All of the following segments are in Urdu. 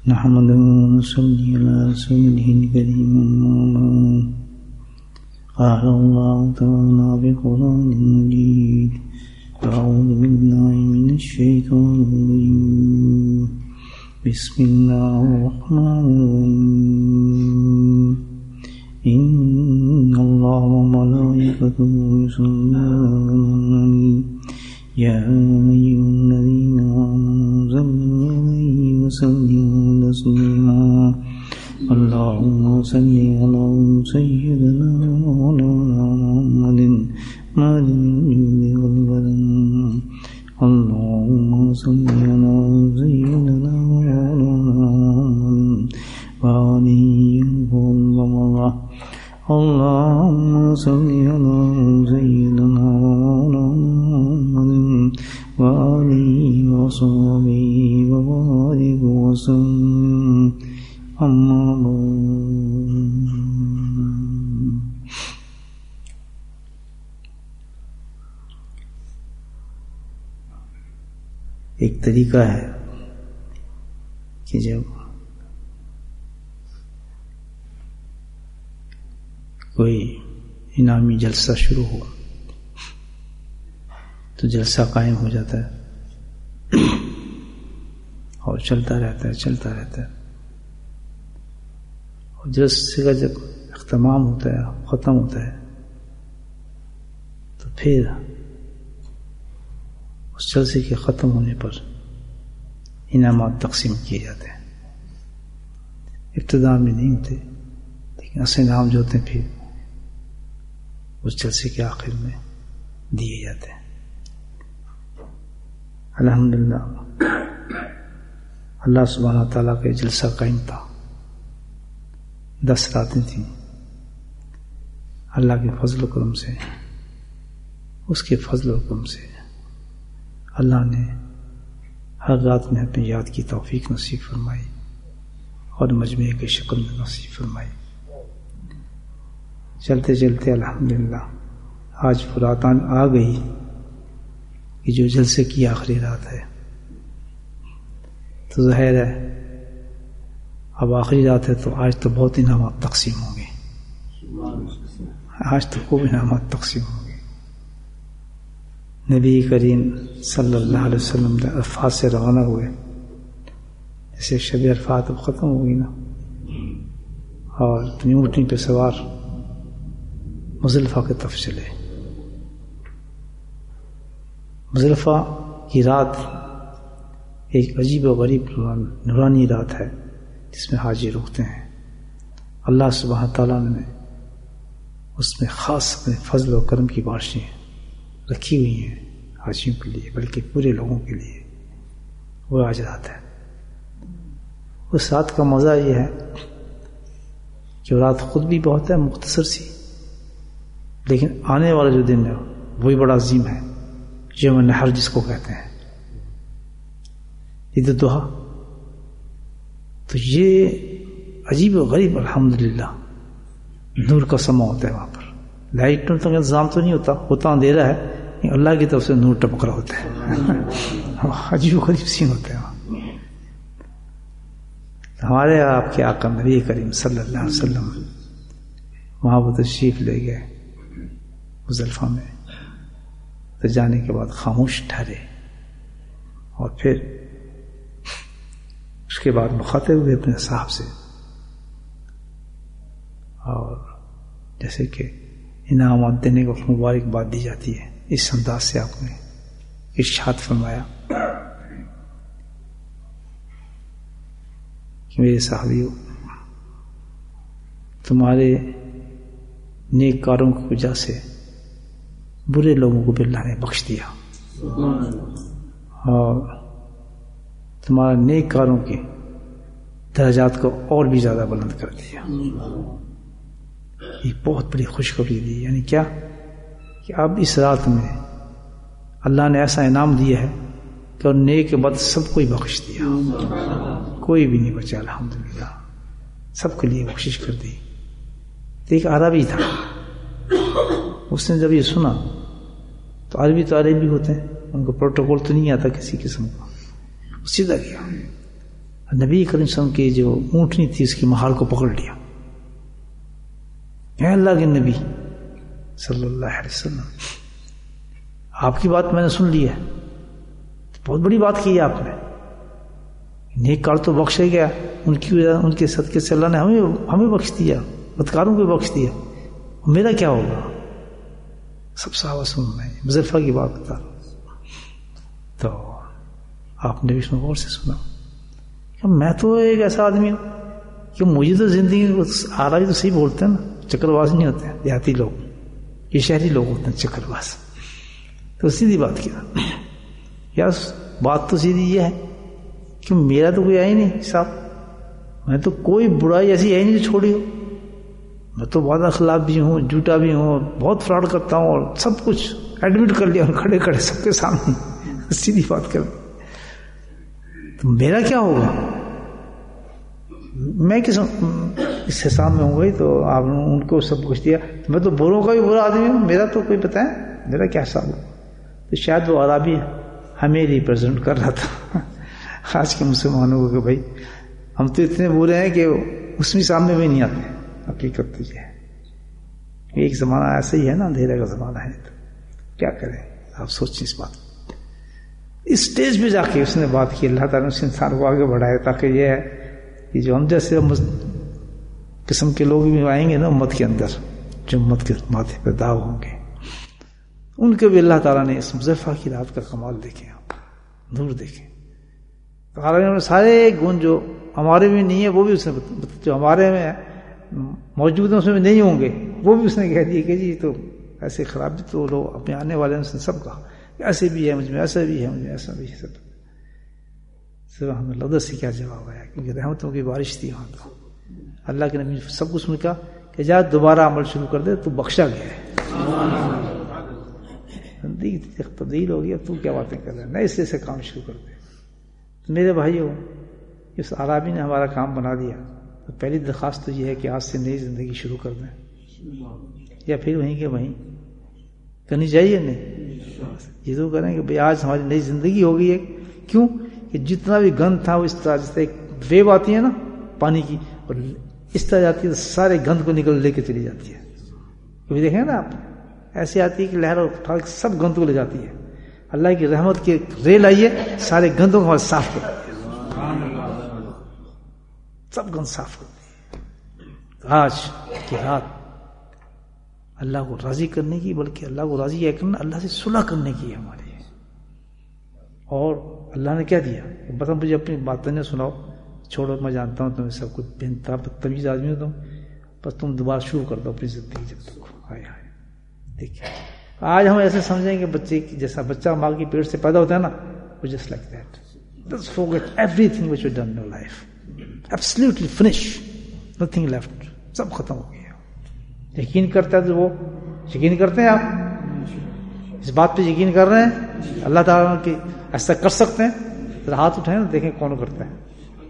نحمده ونصلي على رسوله الكريم. قال الله تعالى في القرآن المجيد: أعوذ بالله من الشيطان الرجيم. بسم الله الرحمن الرحيم. إن الله وملائكته يصلون على النبي يا أيها الذين آمنوا صلوا عليه وسلموا تسليما. اللهم صل على سيدنا مولانا محمد معدن الجود والبدن. اللهم صل على سيدنا مولانا محمد وآله وصحبه. اللهم صل على سيدنا مولانا محمد وآله وصحبه وبارك وسلم. أما بعد. ایک طریقہ ہے کہ جب کوئی انعامی جلسہ شروع ہو تو جلسہ قائم ہو جاتا ہے اور چلتا رہتا ہے اور جلسے کا جب اختتام ہوتا ہے، ختم ہوتا ہے، تو پھر اس جلسے کے ختم ہونے پر انعامات تقسیم کیے جاتے ہیں. ابتدا میں نہیں ہوتے، لیکن اصل انعام جو ہوتے ہیں پھر اس جلسے کے آخر میں دیے جاتے ہیں. الحمدللہ اللہ سبحانہ تعالیٰ کا جلسہ قائم تھا. 10 راتیں تھیں. اللہ کے فضل و کرم سے، اس کے فضل و کرم سے اللہ نے ہر رات میں اپنی یاد کی توفیق نصیب فرمائی اور مجمع کے شکل میں نصیب فرمائی. چلتے چلتے الحمدللہ آج فرات آ گئی کہ جو جلسے کی آخری رات ہے. تو ظاہر ہے اب آخری رات ہے تو آج تو بہت انعامات تقسیم ہوں گے. آج تو خوب انعامات تقسیم ہوں گے. نبی کریم صلی اللہ علیہ وسلم عرفات سے روانہ ہوئے. جیسے شب عرفات اب ختم ہو گئی نا، اور اپنی اونٹنی پہ سوار مزدلفہ کی طرف چلے. مزدلفہ کی رات ایک عجیب و غریب نورانی رات ہے جس میں حاجی رکتے ہیں. اللہ سبحانہ تعالیٰ نے اس میں خاص اپنے فضل و کرم کی بارشیں رکھی ہوئی ہیں حاجیوں کے لیے، بلکہ پورے لوگوں کے لیے. وہ آج رات ہے. اس رات کا مزہ یہ ہے کہ رات خود بھی بہت ہے مختصر سی، لیکن آنے والا جو دن ہے وہی بڑا عظیم ہے. یوم النحر جس کو کہتے ہیں، عید الضحیٰ. تو یہ عجیب و غریب الحمدللہ نور کا سما ہوتا ہے. وہاں پر لائٹوں کا انتظام تو نہیں ہوتا اندھیرا ہے، اللہ کی طرف سے نور ٹپک رہا ہوتا ہے. عجیب و غریب سین ہوتا ہے وہاں. ہمارے آپ کے آقا نبی کریم صلی اللہ علیہ وسلم وہاں وہ تشریف لے گئے مزدلفہ میں. تو جانے کے بعد خاموش ٹھہرے اور پھر اس کے بعد مخاطب ہوئے اپنے صاحب سے، اور جیسے کہ انعامات دینے کو مبارکباد دی جاتی ہے اس انداز سے آپ نے ارشاد فرمایا کہ میرے صحابیوں، تمہارے نیک کاروں کی وجہ سے برے لوگوں کو بھی اللہ نے بخش دیا، اور تمہارے نیک کاروں کے درجات کو اور بھی زیادہ بلند کر دیا. یہ بہت بڑی خوشخبری دی. یعنی کیا کہ اب اس رات میں اللہ نے ایسا انعام دیا ہے کہ اور نیک کے بعد سب کو ہی بخش دیا، کوئی بھی نہیں بچا. الحمدللہ سب کے لیے بخشش کر دی. ایک عربی تھا، اس نے جب یہ سنا تو عربی ہوتے ہیں، ان کو پروٹوکول تو نہیں آتا کسی قسم کا. سیدھا کیا نبی کریم صلی اللہ علیہ وسلم کی جو اونٹنی تھی اس کی مہار کو پکڑ لیا. اے اللہ کے نبی صلی اللہ علیہ وسلم، آپ کی بات میں نے سن لی ہے، بہت بڑی بات کی ہے آپ نے، نیک کار تو بخشے گیا، ان کے صدقے سے اللہ نے ہمیں بخش دیا، بدکاروں کو بخش دیا، میرا کیا ہوگا؟ سب صحابہ سن رہے ہیں، مزدلفہ کی بات بتا رہا ہوں. تو آپ نے بھی اس میں غور سے سنا کہ میں تو ایک ایسا آدمی ہوں کہ مجھے تو زندگی آرائی تو صحیح بولتے ہیں نا، چکر باز نہیں ہوتے ہیں دیہاتی لوگ، یہ شہری لوگ ہوتے ہیں چکر باز. تو سیدھی بات کیا یار، بات تو سیدھی یہ ہے کہ میرا تو کوئی ہے ہی نہیں صاحب، میں تو کوئی برائی ایسی ہے ہی نہیں جو چھوڑی ہو، میں تو بہت اخلاق بھی ہوں، جھوٹا بھی ہوں، بہت فراڈ کرتا ہوں، اور سب کچھ ایڈمٹ کر لیا کھڑے کھڑے سب کے سامنے، سیدھی بات کر. تو میرا کیا ہوگا؟ میں اس حساب میں ہوں گئی. تو آپ نے ان کو سب کچھ دیا، میں تو بروں کا بھی برا آدمی ہوں، میرا تو کوئی پتہ ہے میرا کیا حساب ہو. تو شاید وہ عربی ہمیں ریپرزینٹ کر رہا تھا آج کے مسلمانوں کو کہ بھائی ہم تو اتنے برے ہیں کہ اس میں سامنے بھی نہیں آتے. حقیقت تو یہ ہے، ایک زمانہ ایسا ہی ہے نا، اندھیرے کا زمانہ ہے، تو کیا کریں آپ سوچیں اس بات. اس سٹیج پہ جا کے اس نے بات کی، اللہ تعالیٰ نے اس انسان کو آگے بڑھایا تاکہ یہ ہے کہ جو ہم جیسے قسم کے لوگ بھی آئیں گے نا امت کے اندر، جو امت کے ماتھے پہ داغ ہوں گے، ان کے بھی اللہ تعالیٰ نے اس مزدلفہ کی رات کا کمال دیکھیں، نور دیکھیں. تو سارے گن جو ہمارے میں نہیں ہے وہ بھی اس نے جو ہمارے میں موجود ہیں اس میں نہیں ہوں گے وہ بھی اس نے کہہ دیا کہ جی تو ایسے خراب بھی تو لوگ اپنے آنے والے نے سب کہا ایسے بھی ہے، مجھ میں ایسا بھی ہے، مجھ میں ایسا بھی ہے. سب ہمیں لفظ سے کیا جواب آیا، کیونکہ رحمتوں کی بارش تھی وہاں. تو اللہ کے نبی سب کچھ نے کہا کہ جا دوبارہ عمل شروع کر دے، تو بخشا گیا ہے، زندگی تبدیل ہو گئی، اب تو کیا باتیں کر رہے ہیں، نئے سرے سے کام شروع کر دے. میرے بھائیوں، اس عربی نے ہمارا کام بنا دیا. تو پہلی درخواست تو یہ ہے کہ آج سے نئی زندگی شروع کر دیں، یا پھر وہیں کے وہیں کرنی چاہیے. نہیں، یہ تو کریں کہ بھائی آج ہماری نئی زندگی ہو گئی ہے. کیوں کہ جتنا بھی گند تھا وہ اس طرح جیسے ایک ویو آتی ہے نا پانی کی، اور اس طرح جاتی ہے، سارے گند کو نکل لے کے چلی جاتی ہے. کبھی دیکھیں نا آپ، ایسی آتی ہے کہ لہر اٹھا کے سب گند کو لے جاتی ہے. اللہ کی رحمت کی ریل آئیے، سارے گندوں کو صاف کر دیا، سب گند صاف کر دی. آج کی رات اللہ کو راضی کرنے کی، بلکہ اللہ کو راضی کرنا، اللہ سے صلح کرنے کی ہے ہماری. اور اللہ نے کیا دیا، بس مجھے اپنی باتیں نہ سناؤ، چھوڑو، میں جانتا ہوں تمہیں سب کچھ بے بدتمیز آدمی ہو تم، بس تم دوبارہ شروع کر دو اپنی زندگی. جب تک ہائے ہائے دیکھیے آج ہم ایسے سمجھیں کہ بچے کی جیسا بچہ ماں کی پیٹ سے پیدا ہوتا ہے نا، وہ just like that, just forget every thing which you done in your life, absolutely finish, nothing left, سب ختم ہو گیا. یقین کرتا ہے تو وہ یقین کرتے ہیں، آپ اس بات پہ یقین کر رہے ہیں اللہ تعالیٰ کی ایسا کر سکتے ہیں؟ ذرا ہاتھ اٹھائیں، دیکھیں کون کرتا ہے.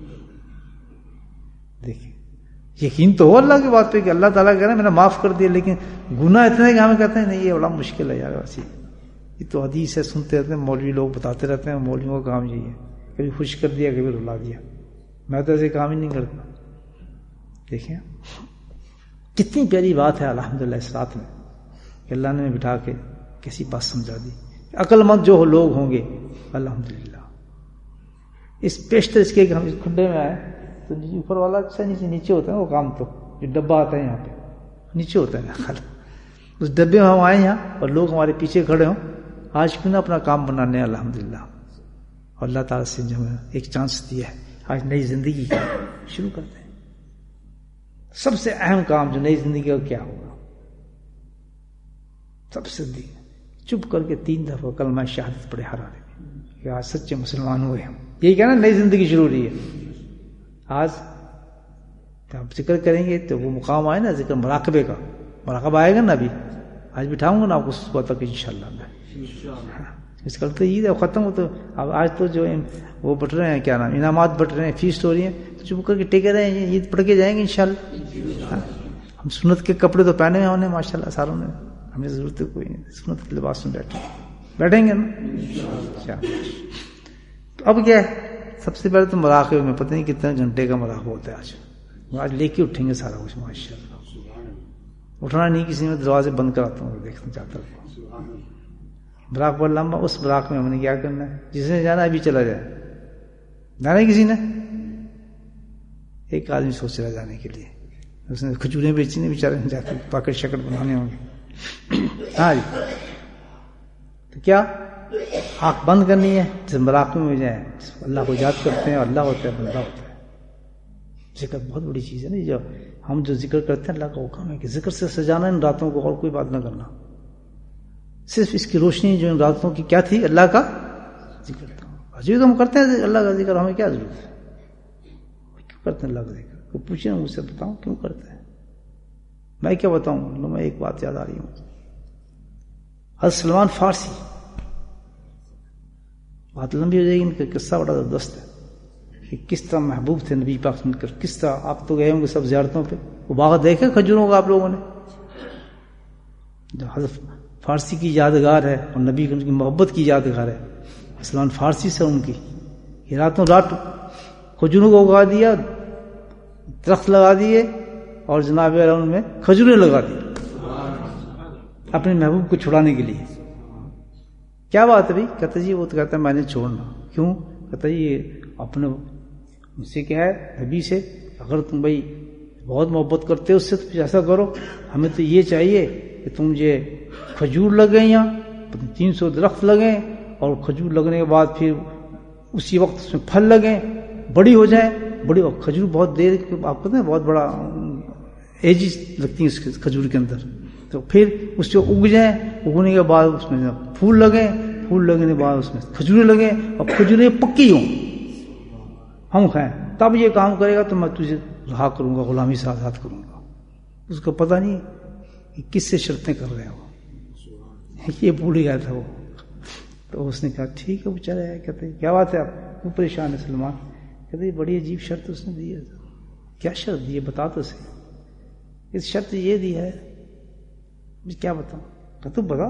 دیکھیں یقین تو ہو اللہ کی بات پہ کہ اللہ تعالیٰ کہہ رہے ہیں میں نے معاف کر دیا، لیکن گناہ اتنے کہ ہمیں کہتے ہیں نہیں یہ بڑا مشکل ہے یار، ویسے یہ تو حدیث ہے، سنتے رہتے ہیں، مولوی لوگ بتاتے رہتے ہیں، مولویوں کا کام یہی ہے، کبھی خوش کر دیا کبھی رلا دیا، میں تو ایسے کام ہی نہیں کرتا. دیکھیں کتنی پیاری بات ہے الحمدللہ اس رات میں کہ اللہ نے بٹھا کے کیسی بات سمجھا دی. عقل مند جو لوگ ہوں گے الحمدللہ، اس پیشتر اس کے کہ ہم اس کھڈے میں آئے تو اوپر والا اچھا نیچے ہوتا ہے وہ کام، تو جو ڈبہ آتا ہے یہاں پہ نیچے ہوتا ہے خل، اس ڈبے میں ہم آئے یہاں اور لوگ ہمارے پیچھے کھڑے ہوں. آج کیوں نہ اپنا کام بنانے الحمدللہ، اور اللہ تعالیٰ سے جو ہمیں ایک چانس دیا ہے، آج نئی زندگی شروع کرتے ہیں. سب سے اہم کام جو نئی زندگی کا کیا ہوگا، سب سے چپ کر کے 3 دفعہ کلمہ شہادت پڑھے ہر آدمی کہ آج سچے مسلمان ہوئے ہم. یہی کہنا نئی زندگی شروع ہو رہی ہے. آج آپ ذکر کریں گے تو وہ مقام آئے نا ذکر مراقبے کا، مراقبہ آئے گا نا، ابھی آج بٹھاؤں گا نا آپ کو صبح تک انشاءاللہ. میں اس کل تو عید ہے ختم ہو، تو اب آج تو جو وہ بٹ رہے ہیں کیا نام انعامات بٹ رہے ہیں، فیسٹ ہو رہی ہیں، تو چپ کر کے ٹکے رہے ہیں، عید پڑھ کے جائیں گے انشاءاللہ. ہم سنت کے کپڑے تو پہنے ہیں ماشاءاللہ ساروں نے، ہمیں ضرورت کوئی نہیں، سنت کے لباس میں بیٹھیں گے نا. اب کیا ہے سب سے پہلے تو مراقبے میں پتہ نہیں کتنے گھنٹے کا مراقبہ ہوتا ہے آج لے کے اٹھیں گے سارا کچھ ماشاء اللہ. اٹھنا نہیں کسی میں دروازے بند کراتا ہوں دیکھنا چاہتا ہوں. مراقبہ لمبا، اس مراقبے میں ہم نے کیا کرنا ہے، جس نے جانا ابھی چلا جائے. جانا ہے کسی نے؟ ایک آدمی سوچ رہا جانے کے لیے، اس نے کھجوریں بیچی نے بیچارے جا کے پاکٹ شکٹ بنانے ہوں گے. ہاں جی، تو کیا آنکھ بند کرنی ہے، جس مراقبے میں جائیں، اللہ کو یاد کرتے ہیں، اللہ ہوتا ہے، بندہ ہوتا ہے. ذکر بہت بڑی چیز ہے نا. جو ہم جو ذکر کرتے ہیں اللہ کا حکم ہے کہ ذکر سے سجانا ان راتوں کو، اور کوئی بات نہ کرنا. صرف اس کی روشنی جو ان راتوں کی کیا تھی، اللہ کا ذکر تھا. عجیب ہم کرتے ہیں اللہ کا ذکر، ہمیں کیا ضرورت ہے، کیوں کرتے ہیں اللہ کا ذکر؟ کوئی پوچھے نا مجھ سے، بتاؤں کیوں کرتے ہیں. میں کیا بتاؤں، میں ایک بات یاد آ رہی ہوں. حضرت سلمان فارسی، بات لمبی ہو جائے گی، ان کا قصہ بڑا زبردست ہے کہ کس طرح محبوب تھے نبی پاک سن کر. کس طرح آپ تو گئے ہوں گے سب زیارتوں پہ، وہ باغ دیکھے کھجوروں کا آپ لوگوں نے، جو حضرت فارسی کی یادگار ہے اور نبی کی محبت کی یادگار ہے. سلمان فارسی سے ان کی یہ راتوں رات کھجوروں کو اگا دیا، درخت لگا دیے، اور جناب ان میں کھجوریں لگا دی اپنے محبوب کو چھڑانے کے لیے. کیا بات ہے بھائی؟ کہتا جی وہ تو کہتا ہے میں نے چھوڑنا. کیوں؟ کہتا جی یہ اپنے مجھ سے کیا ہے نبی سے، اگر تم بھائی بہت محبت کرتے ہو اس سے تو ایسا کرو، ہمیں تو یہ چاہیے کہ تم مجھے کھجور لگیں، یا 300 درخت لگیں، اور کھجور لگنے کے بعد پھر اسی وقت اس میں پھل لگیں، بڑی ہو جائیں. بڑی کھجور بہت دیر آپ کو بہت بڑا ایجز لگتی ہیں اس کھجور کے اندر، تو پھر اس سے اگ جائیں، اگنے کے بعد اس میں پھول لگیں، پھول لگنے کے بعد اس میں کھجوریں لگیں، اور کھجوریں پکی ہوں ہم کھائیں. تب یہ کام کرے گا تو میں تجھے رہا کروں گا، غلامی سے آزاد کروں گا. اس کو پتہ نہیں کہ کس سے شرطیں کر رہے ہیں وہ، یہ بھول گیا تھا وہ. تو اس نے کہا ٹھیک ہے وہ چلے آئے. کہتے کیا بات ہے آپ، وہ پریشان ہے سلمان. کہتے بڑی عجیب شرط اس نے دی ہے. کیا شرط دی ہے بتا تو صحیح. اس شرط یہ دی ہے، کیا بتاؤں؟ کہ تو بتا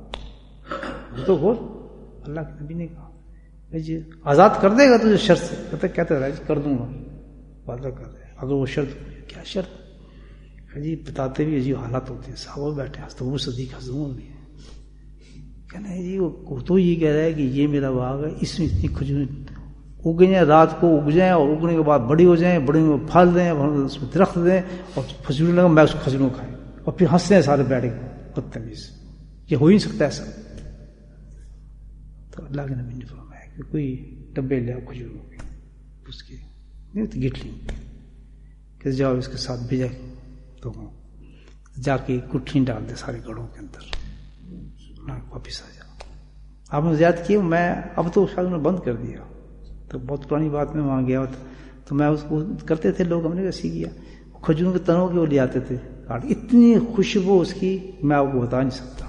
تو بول. اللہ کے نبی نے کہا جی آزاد کر دے گا تجھے شرط سے. کہتا رہا کر دوں گا، وعدہ کر دے. اگر وہ شرط، کیا شرط؟ جی بتاتے بھی عجیب حالات ہوتے ہیں. صحابہ بیٹھے حضرت ابو صدیق حضرت عمر بھی کہنا ہے جی وہ تو یہ کہہ رہا ہے کہ یہ میرا باغ ہے، اس میں اتنی کھجوریں اگ جائیں، رات کو اگ جائیں، اور اگنے کے بعد بڑی ہو جائیں، بڑی میں پھل دیں، اس میں درخت دیں، اور کھجوریں لگا میں اس کھجوروں کھائیں، اور پھر ہنستے ہیں سارے بیٹھ کے بدتمیز. یہ ہو ہی نہیں سکتا ایسا. تو اللہ کے نبی نے فرمایا کہ کوئی ڈبے لے آؤ کھجوروں کے، اس کے نہیں تو گٹ لیں کہ جاؤ اس کے ساتھ بھیجا، تو جا کے کٹھی ڈال دے سارے گڑھوں کے اندر، واپس آ جاؤ. آپ نے زیادہ کیے، میں اب تو شاید نے بند کر دیا، تو بہت پرانی بات میں وہاں گیا تھا تو میں اس کو کرتے تھے لوگ، ہم نے ویسے کیا. کھجوروں کے تنوں کے وہ لے آتے تھے کاٹ، اتنی خوشبو اس کی میں آپ کو بتا نہیں سکتا.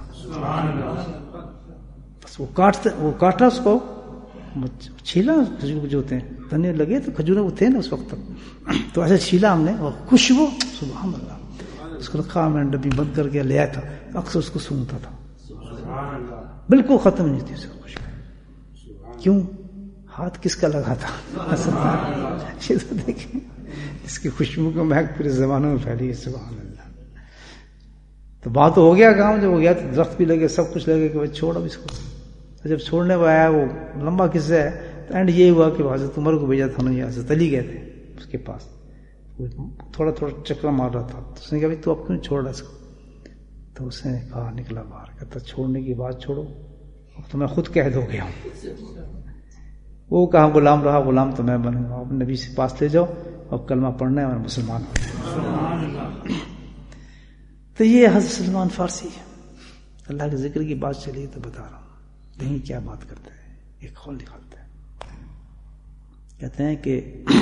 بس وہ کاٹا اس کو، چھیلا کھجور جو ہوتے ہیں تنے لگے تو کھجوریں وہ تھے نا اس وقت تک، تو ایسے چھیلا ہم نے، اور خوشبو سبحان اللہ. اس کو رکھا میں ڈبی بند کر کے لے آیا تھا، اکثر اس کو سونگتا تھا، بالکل ختم نہیں تھی اس کی خوشبو. کیوں؟ ہاتھ کس کا لگا تھا؟ یہ تو دیکھیں اس کی خوشبو کو مہک پورے زمانوں میں پھیلی ہے. سبحان اللہ. تو بات تو ہو گیا کام، جب ہو گیا تو درخت بھی لگے، سب کچھ لگے کہ چھوڑ اب اس کو. جب چھوڑنے کو آیا، وہ لمبا قصہ ہے، تو اینڈ یہ ہوا کہ حضرت عمر کو بھیجا تھا انہوں نے، حضرت علی گئے تھے اس کے پاس، تھوڑا تھوڑا چکر مار رہا تھا. تو اس نے کہا تو اب کیوں چھوڑ رہا اس کو؟ تو اس نے کہا نکلا باہر، کہتا چھوڑنے کی بات چھوڑو، اب تو میں خود قید ہو گیا ہوں. وہ کہاں غلام رہا، غلام تو میں بنوں گا. نبی سے پاس لے جاؤ اور کلمہ پڑھنا ہے اور مسلمان ہو. تو یہ حضرت سلمان فارسی ہے. اللہ کے ذکر کی بات چلی تو بتا رہا ہوں. نہیں کیا بات کرتے ہیں، ایک قول نکالتے ہیں، کہتے ہیں کہ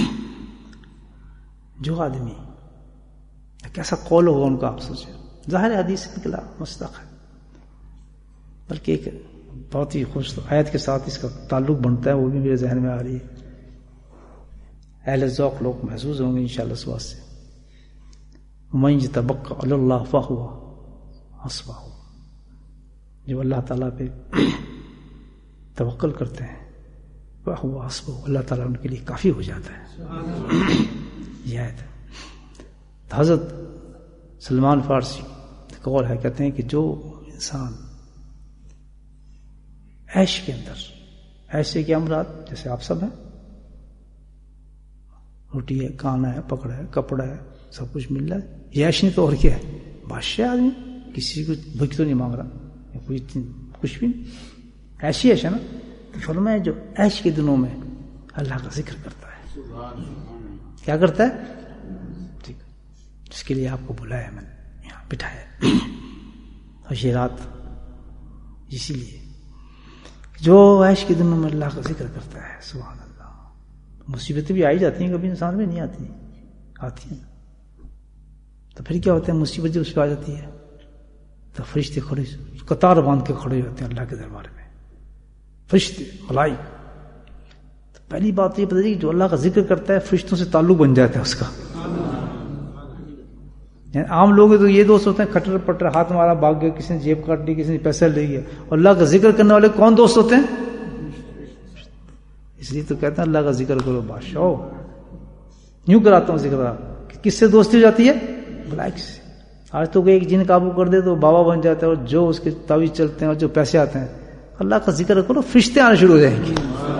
جو آدمی، کیسا قول ہوگا ان کا آپ سوچیں. ظاہر حدیث سے نکلا، مصداق ہے، بلکہ ایک بہت ہی خوش آیت کے ساتھ اس کا تعلق بنتا ہے، وہ بھی میرے ذہن میں آ رہی ہے. اہل ذوق لوگ محسوس ہوں گے انشاءاللہ اس واسطے. من یتوکل علی اللہ فہو حسبہ، جو اللہ تعالیٰ پہ توکل کرتے ہیں وہ اللہ تعالیٰ ان کے لیے کافی ہو جاتا ہے. یہ آیت ہے. حضرت سلمان فارسی قول ہے، کہتے ہیں کہ جو انسان عیش کے اندر، عیش سے کیا مراد؟ جیسے آپ سب ہیں، روٹی ہے، کھانا ہے، پکڑا ہے، کپڑا ہے، سب کچھ مل رہا ہے، یہ عیش نہیں تو اور کیا ہے؟ بادشاہ آدمی، کسی کو بھوک تو نہیں مانگ رہا، کچھ بھی نہیں، ایسی عیش ہے نا. تو فرمایا جو عیش کے دنوں میں اللہ کا ذکر کرتا ہے، کیا کرتا ہے؟ ٹھیک، جس کے لیے آپ کو بلایا میں نے یہاں بٹھایا. اور یہ رات اسی لیے جو عیش کے دنوں میں اللہ کا ذکر کرتا ہے، سبحان اللہ. مصیبتیں بھی آئی جاتی ہیں، کبھی انسان میں نہیں آتی ہیں. تو پھر کیا ہوتا ہے؟ مصیبت جب اس پہ آ جاتی ہے تو فرشتے کھڑے قطار باندھ کے کھڑے ہوتے ہیں اللہ کے دربار میں، فرشتے ملائک. تو پہلی بات یہ پتہ چلی کہ جو اللہ کا ذکر کرتا ہے فرشتوں سے تعلق بن جاتا ہے اس کا. عام لوگ تو یہ دوست ہوتے ہیں کھٹر پٹر، ہاتھ مارا بھاگ گئے، کسی نے جیب کاٹ لی، کسی نے پیسہ لے گیا. اور اللہ کا ذکر کرنے والے کون دوست ہوتے ہیں؟ اس لیے تو کہتے ہیں اللہ کا ذکر کرو بادشاہ. یوں کراتا ہوں ذکر، کس سے دوستی ہو جاتی ہے؟ ملائک سے. آج تو ایک جن قابو کر دے تو بابا بن جاتا ہے، اور جو اس کے تعویذ چلتے ہیں اور جو پیسے آتے ہیں. اللہ کا ذکر کرو، فرشتے آنا شروع ہو جائیں گے.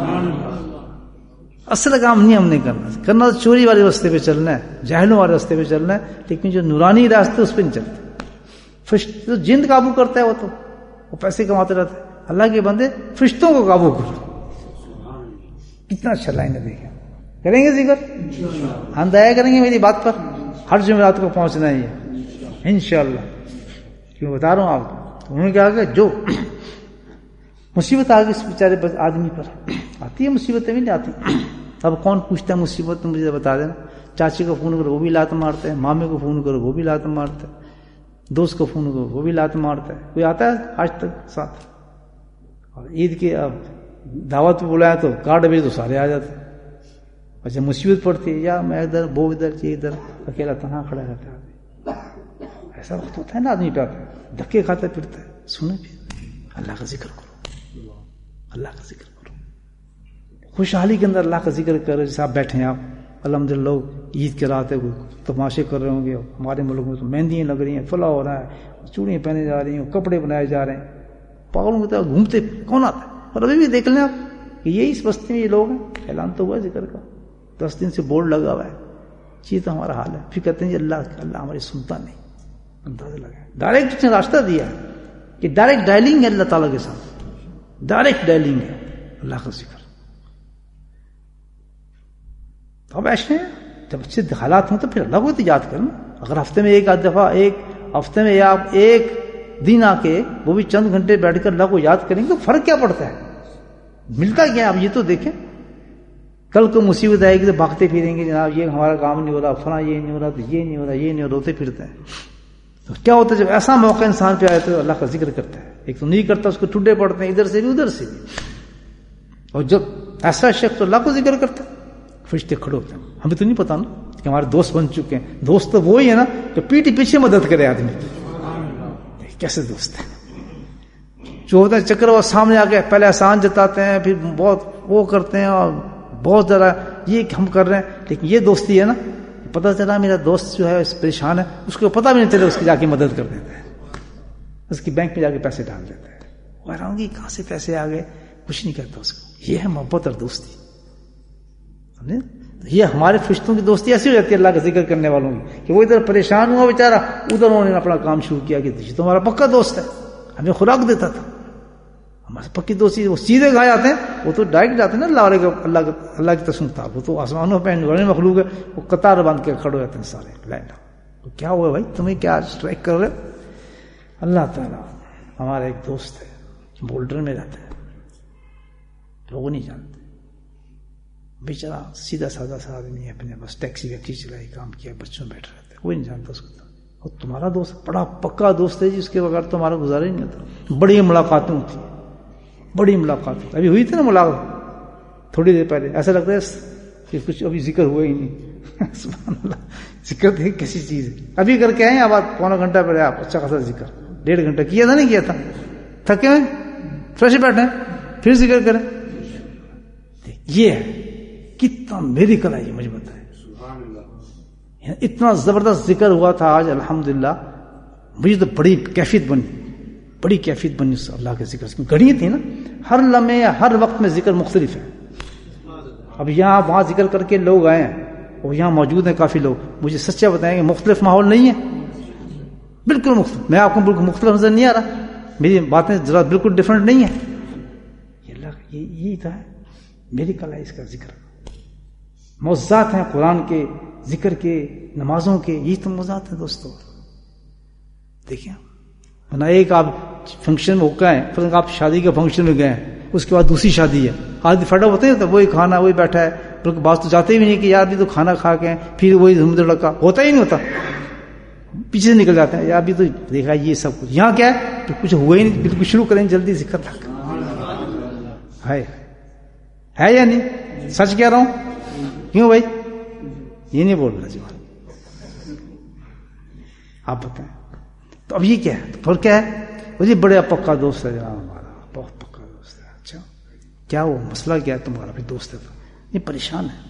اصل کام نہیں ہم نے کرنا تو چوری والے راستے پہ چلنا ہے، جاہلوں والے راستے پہ چلنا ہے، لیکن جو نورانی راستے اس پہ نہیں چلتے. فرشتے تو جن قابو کرتا ہے وہ پیسے کماتے رہتے ہیں. اللہ کے بندے فرشتوں کو قابو کرو. کتنا اچھا لائن ہے، دیکھیں. کریں گے ذکر، ہم دیا کریں گے میری بات پر. ہر جمعرات کو پہنچنا ہی ہے انشاءاللہ. کیوں بتا رہا ہوں آپ کو، انہوں نے کہا کہ جو مصیبت آ گئی اس بیچارے آدمی پر، آتی ہے مصیبتیں بھی نہیں آتی. اب کون پوچھتا ہے مصیبت؟ تم مجھے بتا دینا. چاچی کو فون کرو وہ بھی لات مارتا ہے، مامے کو فون کرو وہ بھی لات مارتا ہے، دوست کو فون کرو وہ بھی لات مارتا ہے. کوئی آتا ہے آج تک ساتھ؟ اور عید کے اب دعوت پہ بلایا تو کارڈ بھیج تو سارے آ جاتے ہیں. اچھا مصیبت پڑتی ہے، یا میں ادھر وہ ادھر یہ ادھر، اکیلا تنہا کھڑا رہتا ہے. ایسا وقت ہوتا ہے نا، آدمی پہ آتا ہے، دھکے کھاتا پھرتا ہے. سنیں پھر اللہ کا ذکر کرو، اللہ کا ذکر کرو. خوشحالی کے اندر اللہ کا ذکر کر رہے. جیسے آپ بیٹھے ہیں، آپ الحمدللہ لوگ عید کے رات ہے تماشے کر رہے ہوں گے. ہمارے ملک میں تو مہندیاں لگ رہی ہیں، فلاح ہو رہا ہے، چوڑیاں پہنے جا رہی ہیں، کپڑے بنائے جا رہے ہیں. پاگلوں کی طرح گھومتے کون آتا ہے؟ اور ابھی بھی دیکھ لیں آپ کہ یہی اس بستی میں یہ لوگ ہیں. اعلان تو ہوا ذکر کا، 10 دن سے بورڈ لگا ہوا ہے. یہ تو ہمارا حال ہے. پھر کہتے ہیں جی اللہ ہماری سنتا نہیں. اندازہ لگا ڈائریکٹ اس نے راستہ دیا کہ ڈائریکٹ ڈائلنگ ہے اللہ تعالیٰ کے ساتھ، ڈائریکٹ ڈائلنگ ہے اللہ کا ذکر. اب ایسے جب اچھے حالات ہوں تو پھر اللہ کو تو یاد کرنا. اگر ہفتے میں ایک آدھ دفعہ، ایک ہفتے میں آپ ایک دن آ کے وہ بھی چند گھنٹے بیٹھ کر اللہ کو یاد کریں گے تو فرق کیا پڑتا ہے؟ ملتا کیا؟ آپ یہ تو دیکھیں. کل کو مصیبت آئے گی تو بھاگتے پھریں گے، جناب یہ ہمارا کام نہیں ہو رہا، فلاں یہ نہیں ہو رہا، تو یہ نہیں ہو رہا، یہ نہیں ہو رہا، روتے پھرتے ہیں. تو کیا ہوتا ہے جب ایسا موقع انسان پہ آئے تو اللہ کا ذکر کرتا ہے. ایک تو نہیں کرتا، اس کو ٹوٹے پڑتے ہیں ادھر سے بھی ادھر سے بھی. اور جب ایسا شخص اللہ کو ذکر کرتا ہے فرشتے کھڑے ہوتے ہیں. ہمیں تو نہیں پتا نا کہ ہمارے دوست بن چکے ہیں. دوست تو وہی ہے نا جو پیٹھ پیچھے مدد کرے آدمی. کیسے دوست ہے جو ہوتا ہے چکر وہ سامنے آ کے پہلے احسان جتاتے ہیں، پھر بہت وہ کرتے ہیں اور بہت ذرا یہ ہم کر رہے ہیں. لیکن یہ دوستی ہے نا، پتہ چلا میرا دوست جو ہے پریشان ہے، اس کو پتہ بھی نہیں چلے، اس کی جا کے مدد کر دیتا ہے، اس کی بینک میں جا کے پیسے ڈال دیتا ہے. حیران کہ کہاں سے پیسے آ گئے، کچھ نہیں کہتا اس کو. یہ ہے محبت اور دوستی. یہ ہمارے فرشتوں کی دوستی ایسی ہو جاتی ہے اللہ کا ذکر کرنے والوں کی کہ وہ ادھر پریشان ہوا بیچارہ، ادھر انہوں نے اپنا کام شروع کیا کہ یہ تو ہمارا پکا دوست ہے، ہمیں خوراک دیتا تھا. ہمارے پکی دوستی وہ سیدھے کہا جاتے ہیں، وہ تو ڈائریکٹ جاتے ہیں نا اللہ کی قسم تھا. وہ تو آسمانوں پہ نورانی مخلوق ہے، وہ قطار باندھ کے کھڑے ہوتے ہیں سارے لائن. کیا ہوا بھائی تمہیں کیا اسٹرائک کر رہے؟ اللہ تعالیٰ ہمارا ایک دوست ہے بولڈر میں رہتا ہے، لوگ نہیں جانتے. بیچارہ سیدھا سادہ سا آدمی ہے، اپنے بس ٹیکسی ویکسی چلائی، کام کیا، بچوں بیٹھ رہتے، کوئی نہیں جانتا اس کو. اور تمہارا دوست بڑا پکا دوست ہے جس کے بغیر تمہارا گزارا ہی نہیں ہوتا. بڑی ملاقاتیں ہوتی ہیں، بڑی ملاقات ابھی ہوئی تھی نا ملاقات تھوڑی دیر پہلے. ایسا لگتا ہے کہ کچھ ابھی ذکر ہوا ہی نہیں. سبحان اللہ، ذکر دیکھ کیسی چیز ہے. ابھی کر کے آئے آپ، پونا گھنٹہ پہلے آپ اچھا خاصا ذکر 1.5 گھنٹہ کیا تھا، نہیں کیا تھا، تھکے ہوئے فریش بیٹھے پھر ذکر کریں. یہ ہے کتنا میریکل ہے یہ، مجھے بتائیں. اتنا زبردست ذکر ہوا تھا آج الحمدللہ، مجھے تو بڑی کیفیت بنی اس اللہ کے ذکر سے. گھڑی تھی نا، ہر لمحے ہر وقت میں ذکر مختلف ہے. اب یہاں وہاں ذکر کر کے لوگ آئے ہیں اور یہاں موجود ہیں کافی لوگ، مجھے سچا بتائیں کہ مختلف ماحول نہیں ہے، بالکل مختلف. میں آپ کو بالکل مختلف نظر نہیں آ رہا، میری باتیں ذرا بالکل ڈفرینٹ نہیں ہیں. یہ اللہ یہی تھا، میری کلا اس کا ذکر. معجزات ہیں قرآن کے، ذکر کے، نمازوں کے، یہی تو معجزات ہیں دوستو. دیکھیں ورنہ ایک آپ فنکشن میں ہو گئے ہیں، پھر آپ شادی کے فنکشن میں گئے ہیں، اس کے بعد دوسری شادی ہے، آدمی فٹا ہوتے ہیں تو وہی کھانا وہی بیٹھا ہے، بلکہ بعض تو جاتے بھی نہیں کہ یار بھی تو کھانا کھا کے پھر وہی سمندر لڑکا ہوتا ہی نہیں ہوتا، پیچھے سے نکل جاتے ہیں یار بھی تو دیکھا یہ سب کچھ. یہاں کیا ہے تو کچھ ہوا ہی نہیں، بالکل شروع کریں جلدی ذکر تک ہے یا نہیں؟ سچ کہہ رہا ہوں، کیوں بھائی یہ نہیں بول رہا جی، آپ بتائیں. تو اب یہ کیا ہے، پھر کیا ہے، مجھے بڑے پکا دوست ہے جناب ہمارا، بہت پکا دوست ہے. اچھا کیا وہ مسئلہ کیا ہے تمہارا؟ بھی دوست ہے یہ پریشان ہے.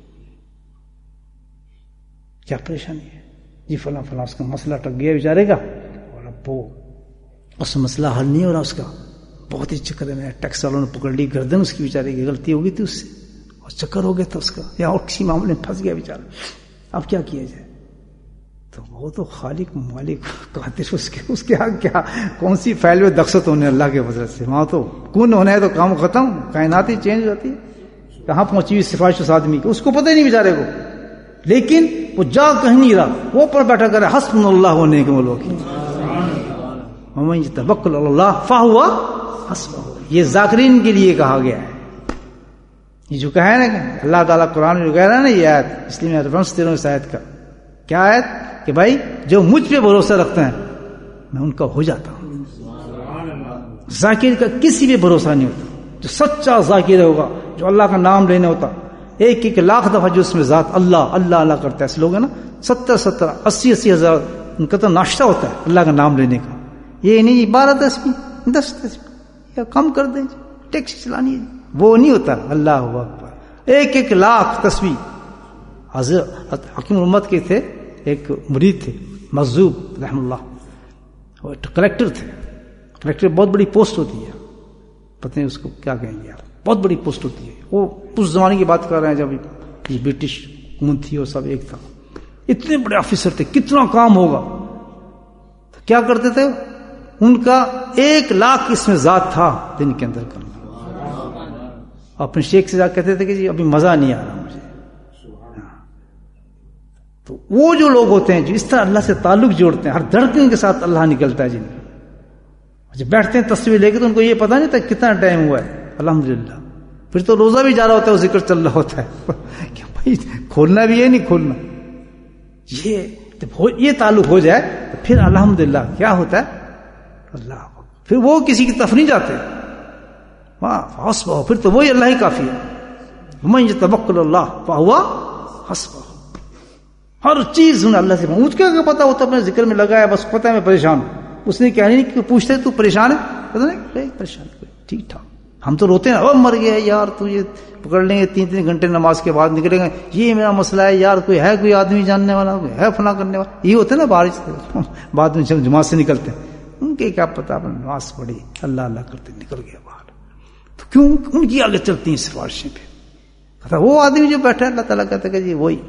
کیا پریشانی ہے جی؟ فلاں اس کا مسئلہ ٹک گیا بیچارے کا، اور اب وہ اس مسئلہ حل نہیں ہو رہا اس کا، بہت ہی چکر ہے. ٹیکس والوں نے پکڑ لی گردن اس کی، بیچارے کی غلطی ہو گئی تھی اس سے اور چکر ہو گیا تھا اس کا، یا اور کسی معاملے میں پھنس گیا بیچارہ. اب کیا کیا جائے؟ تو وہ تو خالق مالک قادر، اس کے حق کیا، کون سی فائل میں دخشت ہونے اللہ کے فضل سے. وہاں تو کون ہونا ہے تو کام ختم، کائنات ہی چینج ہوتی ہے. کہاں پہنچی ہوئی سفارش اس آدمی کی، اس کو پتہ ہی نہیں بیچارے کو، لیکن وہ جا کہیں نہیں رہا، وہ پر بیٹھا کرے حسبنا اللہ و نعم الوکیل، ومن یتوکل علی اللہ فہو حسبہ. یہ ذاکرین کے لیے کہا گیا ہے. یہ جو کہا ہے نا کہ اللہ تعالیٰ قرآن میں جو کہہ رہا ہے نا یہ آیت، اس لیے میں ریفرنس دے رہا ہوں اس آیت کا. کیا آیت؟ کہ بھائی جو مجھ پہ بھروسہ رکھتے ہیں میں ان کا ہو جاتا ہوں. ذاکر کا کسی پہ بھروسہ نہیں ہوتا. جو سچا ذاکر ہوگا، جو اللہ کا نام لینے ہوتا، ایک لاکھ دفعہ جو اس میں ذات اللہ اللہ اللہ کرتا ہے. ایسے لوگ ہیں نا 70 80 ہزار ان کا تو ناشتہ ہوتا ہے اللہ کا نام لینے کا. یہ نہیں 12 تسبیح 10 تسبیح یا کم کر دیں، ٹیکسی چلانی ہے، وہ نہیں ہوتا. اللہ اکبر، ایک لاکھ تسبیح. حضرت حکیم امت کے تھے، ایک مرید تھے مغزوب رحم اللہ، وہ کلیکٹر تھے. کلیکٹر بہت بڑی پوسٹ ہوتی ہے، پتہ نہیں اس کو کیا کہیں گے یار، بہت بڑی پوسٹ ہوتی ہے. وہ اس زمانے کی بات کر رہے ہیں جب یہ برٹش حکومت تھی اور سب ایک تھا. اتنے بڑے آفیسر تھے، کتنا کام ہوگا. تو کیا کرتے تھے، ان کا 1 لاکھ اس میں ذات تھا دن کے اندر کرنا. اپنے شیخ سے جا کہتے تھے کہ جی ابھی مزہ نہیں آ رہا مجھے. تو وہ جو لوگ ہوتے ہیں جو اس طرح اللہ سے تعلق جوڑتے ہیں، ہر دھڑکن کے ساتھ اللہ نکلتا ہے جن کا. جب بیٹھتے ہیں تصویر لے کے تو ان کو یہ پتا نہیں تھا کتنا ٹائم ہوا ہے. الحمدللہ پھر تو روزہ بھی جا رہا ہوتا ہے، وہ ذکر چل رہا ہوتا ہے کہ بھائی کھولنا بھی ہے نہیں کھولنا. یہ تعلق ہو جائے تو پھر الحمدللہ کیا ہوتا ہے، اللہ پھر وہ کسی کی طرف نہیں جاتے. واہ حسبہ، پھر تو وہی اللہ ہی کافی ہے. ومن یتوکل اللہ فہو حسبہ. ہر چیز انہیں اللہ سے مجھ کے پتا ہوتا، اپنے ذکر میں لگا ہے، بس پتا ہے میں پریشان ہوں. اس نے کہا نہیں کہ پوچھتے تو پریشان ہے، پتا نہیں پریشان ٹھیک ٹھاک. ہم تو روتے ہیں اب مر گیا یار، تو یہ پکڑ لیں گے 3 گھنٹے نماز کے بعد نکلیں گے، یہ میرا مسئلہ ہے یار، کوئی آدمی جاننے والا، کوئی ہے فلاں کرنے والا. یہ ہوتے نا بارش بعد میں جب جماعت سے نکلتے ہیں، ان کے کیا پتا، اپنے نماز پڑھی اللہ اللہ کرتے نکل گیا باہر. تو کیوں ان کی آگے چلتی ہیں سفارشیں پہ. وہ آدمی جو بیٹھا ہے اللہ تعالیٰ کہتا ہے کہ جی وہی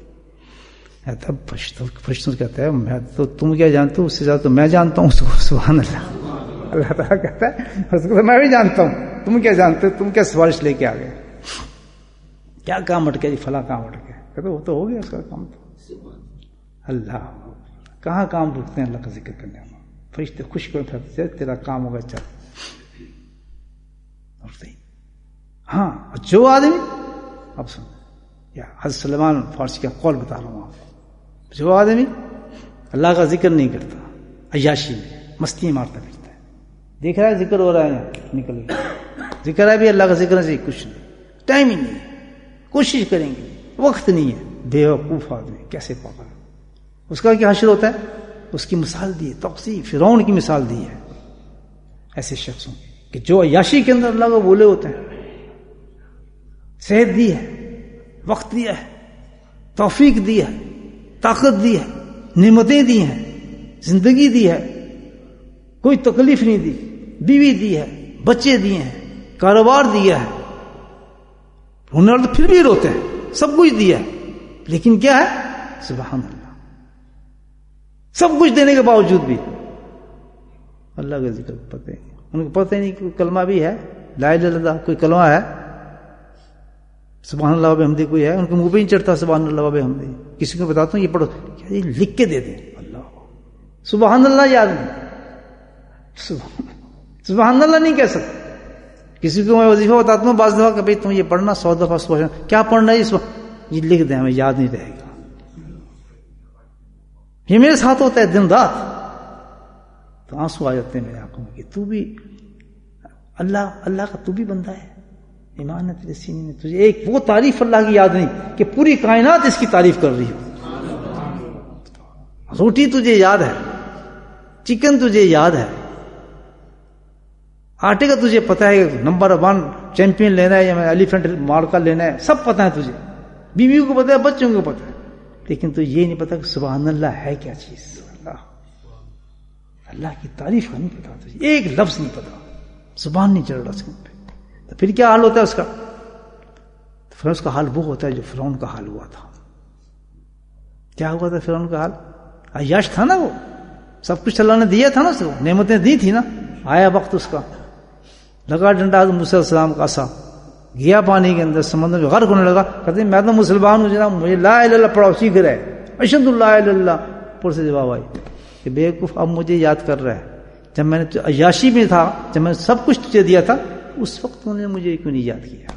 فرشتوں کہتا ہے میں تو تم کیا جانتے ہو، اس سے زیادہ تو میں جانتا ہوں اس کو. سبحان اللہ. اللہ تعالیٰ کہتا ہے اس کو میں بھی جانتا ہوں، تم کیا جانتے ہو، تم کیا سفارش لے کے آ گئے، کیا کام اٹکے جی، فلاں کام اٹکے. کہتے وہ تو ہو گیا اس کا کام. تو اللہ کہاں کام رکتے ہیں اللہ کا ذکر کرنے میں. فرشتے خوش کرتے تیرا کام ہوگا چل. ہاں جو آدمی اب سن یا حضرت سلیمان فارسی کا قول بتا رہا ہوں آپ کو، جو آدمی اللہ کا ذکر نہیں کرتا، عیاشی میں مستی مارتا پھرتا ہے، دیکھ رہا ہے ذکر ہو رہا ہے نکل گیا، ذکر ہے بھی اللہ کا ذکر سے کچھ نہیں، ٹائم ہی نہیں ہے، کوشش کریں گے وقت نہیں ہے. بے وقوف آدمی کیسے پکڑا. اس کا کیا حشر ہوتا ہے، اس کی مثال دی ہے، توصیف فرعون کی مثال دی ہے ایسے شخصوں کہ جو عیاشی کے اندر اللہ کو بولے ہوتے ہیں. صحت دی ہے، وقت دیا ہے، توفیق دی ہے، طاقت دی ہے، نعمتیں دی ہیں، زندگی دی ہے، کوئی تکلیف نہیں دی، بیوی دی ہے، بچے دیے ہیں، کاروبار دیا ہے، ہونے والے تو پھر بھی روتے ہیں، سب کچھ دیا ہے، لیکن کیا ہے؟ سبحان اللہ، سب کچھ دینے کے باوجود بھی اللہ کا ذکر پتہ ہے، ان کو پتہ ہی نہیں کہ کلمہ بھی ہے، لا الہ الا اللہ کوئی کلمہ ہے، سبحان اللہ و بحمدہ کوئی ہے، ان کے منہ پہ نہیں چڑھتا سبحان اللہ و بحمدہ، کسی کو بتاتا ہوں یہ پڑھو، کیا یہ لکھ کے دے دیں، اللہ سبحان اللہ یاد نہیں، سبحان اللہ نہیں کہہ سکتے. کسی کو میں وظیفہ بتاتا ہوں بعض دفعہ کہ بھائی تم یہ پڑھنا 100 دفعہ صبح، کیا پڑھنا ہے اس وقت، یہ لکھ دیں ہمیں یاد نہیں رہے گا. یہ میرے ساتھ ہوتا ہے دن رات، تو آنسو آ جاتے ہیں میرے آنکھوں میں کہ تو بھی اللہ کا تو بھی بندہ ہے، ایمان ہے تیرے سینے میں، تجھے ایک وہ تعریف اللہ کی یاد نہیں کہ پوری کائنات اس کی تعریف کر رہی ہو. روٹی تجھے یاد ہے، چکن تجھے یاد ہے، آٹے کا تجھے پتا ہے نمبر 1 چیمپئن لینا ہے یا میں ایلیفنٹ مارکا لینا ہے، سب پتا ہے تجھے، بیویوں کو پتا ہے، بچوں کو پتا ہے، لیکن تو یہ نہیں پتا کہ سبحان اللہ ہے کیا چیز، اللہ کی تعریف کا نہیں پتا تجھے، ایک لفظ نہیں پتا، زبان نہیں چڑھ رہا اس پہ، تو پھر کیا حال ہوتا ہے اس کا؟ تو پھر اس کا حال وہ ہوتا ہے جو فرعون کا حال ہوا تھا. کیا ہوا تھا فرعون کا حال؟ عیاش تھا نا وہ، سب کچھ اللہ نے دیا تھا نا اس کو، نعمتیں دی تھی نا، آیا وقت اس کا، لگا ڈنڈا موسیٰ علیہ السلام کا عصا، گیا پانی کے اندر، سمندر میں غرق ہونے لگا، کہتے ہیں میں تو مسلمان ہوں جناب، مجھے لا الہ الا اللہ پڑھاؤ سیکھ رہا ہے، اشہد لا الہ الا اللہ، پر سے جواب آئی کہ بے وقوف اب مجھے یاد کر رہا ہے، جب میں نے عیاشی میں تھا، جب میں نے سب کچھ تجھے دیا تھا، اس وقت انہوں نے مجھے کیوں نہیں یاد کیا.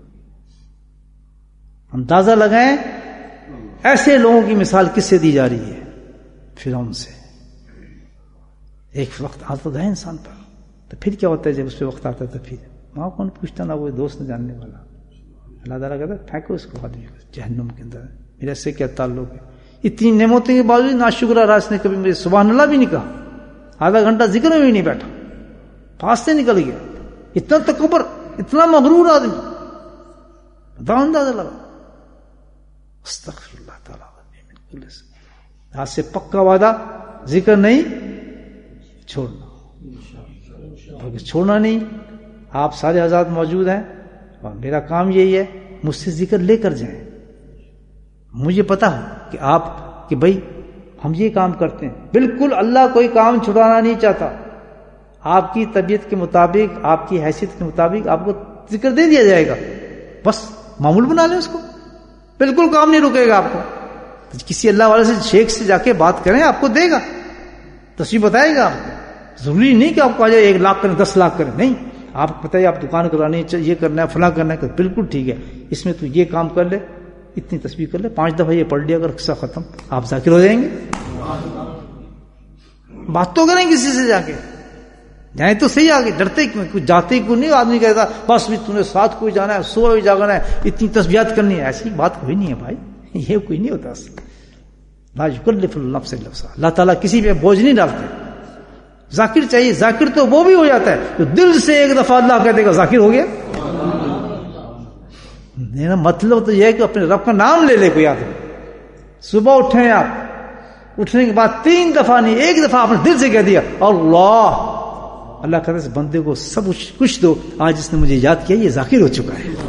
اندازہ لگائیں ایسے لوگوں کی مثال کس سے دی جا رہی ہے؟ فرعون سے. ایک وقت آتا ہے انسان پر، تو پھر کیا ہوتا ہے جب اس پہ وقت آتا ہے تو پھر وہاں کون پوچھتا نہ وہ دوست نہ جاننے والا. اللہ تعالیٰ کہتا ہے پھینکو اس کو آدمی کو جہنم کے اندر، میرے سے کیا تعلق ہے. اتنی نعمتوں کے باوجود ناشکرہ راس نے کبھی مجھے سبحان اللہ بھی نہیں کہا، آدھا گھنٹہ ذکر میں بھی نہیں بیٹھا، پاس سے نکل گیا. اتنا تکبر، اتنا مغرور آدمی، بتاؤ اندازہ لگا. استغفر اللہ تعالیٰ. آج سے پکا وعدہ، ذکر نہیں چھوڑنا، چھوڑنا نہیں. آپ سارے حضرات موجود ہیں اور میرا کام یہی ہے مجھ سے ذکر لے کر جائیں. مجھے پتا ہے کہ آپ کہ بھائی ہم یہ کام کرتے ہیں، بالکل اللہ کوئی کام چھڑانا نہیں چاہتا. آپ کی طبیعت کے مطابق، آپ کی حیثیت کے مطابق آپ کو ذکر دے دیا جائے گا، بس معمول بنا لیں اس کو، بالکل کام نہیں رکے گا آپ کو. کسی اللہ والے سے شیخ سے جا کے بات کریں، آپ کو دے گا، تصویر بتائے گا آپ کو. ضروری نہیں کہ آپ کو آ جائے 1 لاکھ کریں 10 لاکھ کریں، نہیں. آپ کو پتہ ہے آپ دکان کرانی ہے، یہ کرنا ہے، فلاں کرنا ہے، بالکل ٹھیک ہے، اس میں تو یہ کام کر لے، اتنی تصویر کر لے، 5 دفعہ یہ پڑھ لیا اگر قصہ ختم، آپ ذاکر ہو جائیں گے. بات تو کریں کسی سے جا کے، جائیں تو صحیح آگے، ڈرتے کیوں؟ کچھ جاتے کیوں نہیں؟ آدمی کہتا بس بھی تم نے ساتھ کوئی جانا ہے، صبح بھی جاگنا ہے، اتنی تسبیحات کرنی ہے. ایسی بات کوئی نہیں ہے بھائی، یہ کوئی نہیں ہوتا. لا یکلف اللہ نفسا الا وسعہا، اللہ تعالیٰ کسی پہ بوجھ نہیں ڈالتے. ذاکر چاہیے، ذاکر تو وہ بھی ہو جاتا ہے جو دل سے ایک دفعہ اللہ کہہ دے گا ذاکر ہو گیا. میرا مطلب تو یہ ہے کہ اپنے رب کا نام لے لے کوئی آدمی. صبح اٹھیں آپ، اٹھنے کے بعد 3 دفعہ نہیں، 1 دفعہ اپنے دل سے کہہ دیا اللہ. اللہ کہتے ہیں بندے کو سب کچھ دو، آج اس نے مجھے یاد کیا، یہ ذاکر ہو چکا ہے.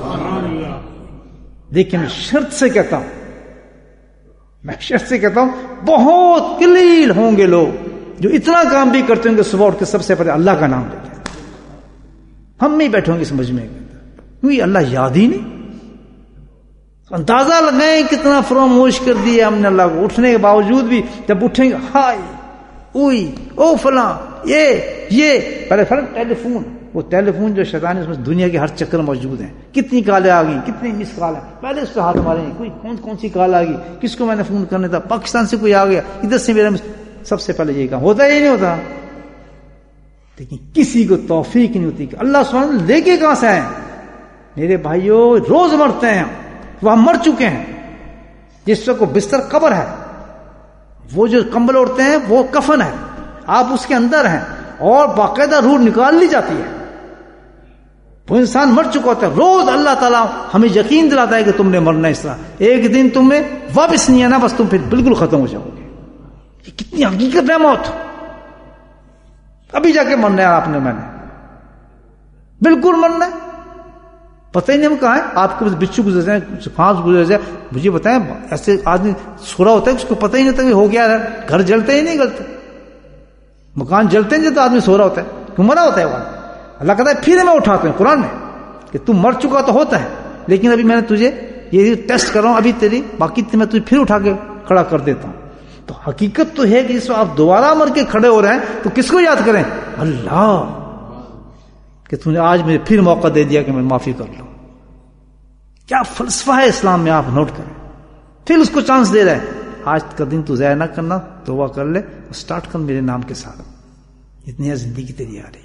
لیکن شرط سے کہتا ہوں، میں شرط سے کہتا ہوں، بہت قلیل ہوں گے لوگ جو اتنا کام بھی کرتے ہوں گے صبح اٹھ کے سب سے پہلے اللہ کا نام لیتے ہیں. ہم نہیں بیٹھے ہوں گے اس مجمع کے اندر، کیونکہ اللہ یاد ہی نہیں. اندازہ لگائیں کتنا فراموش کر دیا ہم نے اللہ کو. اٹھنے کے باوجود بھی جب اٹھیں گے ہائے اوئی او فلاں یہ پہلے فرق ٹیلی فون، وہ ٹیلی فون جو شیطان، اس میں دنیا کے ہر چکر موجود ہیں. کتنی کالیں آ گئی، کتنی مس کال ہیں، پہلے اس پہ ہاتھ ماریں گے، کوئی کون سی کال آ گئی، کس کو میں نے فون کرنے تھا، پاکستان سے کوئی آ گیا، ادھر سے میرا سب سے پہلے یہ کام ہوتا ہی نہیں ہوتا. لیکن کسی کو توفیق نہیں ہوتی کہ اللہ سبحانہ لے کے کہاں سے آئے. میرے بھائیوں روز مرتے ہیں، وہ ہم مر چکے ہیں. جس کو بستر قبر ہے، وہ جو کمبل اوڑھتے ہیں وہ کفن ہے، آپ اس کے اندر ہیں، اور باقاعدہ روح نکال لی جاتی ہے. وہ انسان مر چکا ہوتا ہے. روز اللہ تعالیٰ ہمیں یقین دلاتا ہے کہ تم نے مرنا اس طرح, ایک دن تم میں واپس نہیں آنا, بس تم پھر بالکل ختم ہو جاؤ گے. یہ کتنی حقیقت ہے موت. ابھی جا کے مرنا ہے آپ نے, میں نے بالکل مرنا ہے, پتہ ہی نہیں ہم کہاں ہیں. آپ کے پاس بچھو گزر جائیں, پھانس گزر جائے, مجھے بتائیں ایسے آدمی سو رہا ہوتا ہے اس کو پتہ ہی نہیں ہوتا کہ ہو گیا ہے. گھر جلتے ہی نہیں جلتے, مکان جلتے ہیں جب آدمی سو رہا ہوتا ہے, کیوں مرا ہوتا ہے وہاں. اللہ کہتا ہے پھر میں اٹھاتا ہوں قرآن میں کہ تم مر چکا تو ہوتا ہے, لیکن ابھی میں نے تجھے یہ ٹیسٹ کر رہا ہوں, ابھی تیری باقی میں تجھے پھر اٹھا کے کھڑا کر دیتا ہوں. تو حقیقت تو ہے کہ جس آپ دوبارہ مر کے کھڑے ہو رہے ہیں تو کس کو یاد کریں؟ اللہ, کہ تم نے آج مجھے پھر موقع دے دیا کہ میں معافی کر لوں. کیا فلسفہ ہے اسلام میں, آپ نوٹ کریں. پھر اس کو چانس دے رہے ہیں, آج کا دن تو ضائع نہ کرنا, توبہ کر لے, اسٹارٹ کر میرے نام کے ساتھ, اتنی زندگی تیری آ رہی ہے.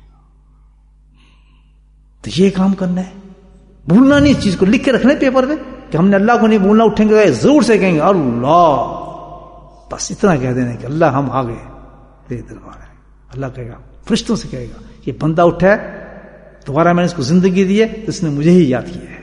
تو یہ کام کرنا ہے, بھولنا نہیں اس چیز کو, لکھ کے رکھنا ہے پیپر پہ کہ ہم نے اللہ کو نہیں بھولنا. اٹھیں گے ضرور سے کہیں گے اللہ, بس اتنا کہہ دینا کہ اللہ ہم آ گئے تیرے دربار ہے. اللہ کہے گا, فرشتوں سے کہے گا, یہ بندہ اٹھا ہے, دوبارہ میں نے اس کو زندگی دی ہے, اس نے مجھے ہی یاد کیا ہے.